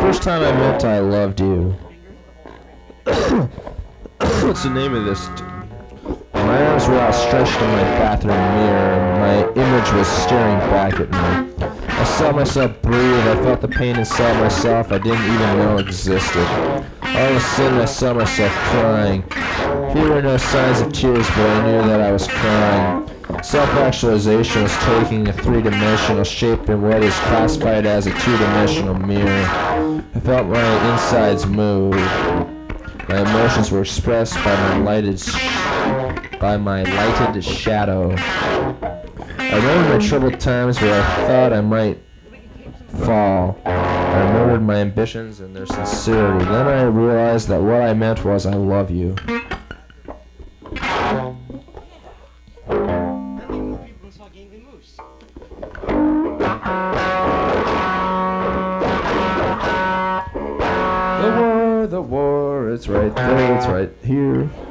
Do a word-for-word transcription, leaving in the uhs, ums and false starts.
first time I meant I loved you. What's the name of this? My arms were outstretched in my bathroom mirror. My image was staring back at me. I saw myself breathe. I felt the pain inside myself I didn't even know existed. All of a sudden I saw myself crying. Here were no signs of tears, but I knew that I was crying. Self-actualization was taking a three-dimensional shape in what is classified as a two-dimensional mirror. I felt my insides move. My emotions were expressed by my lighted, sh- by my lighted shadow. I remembered my troubled times where I thought I might fall. I remembered my ambitions and their sincerity. Then I realized that what I meant was I love you. The war, the war, it's right there, it's right here.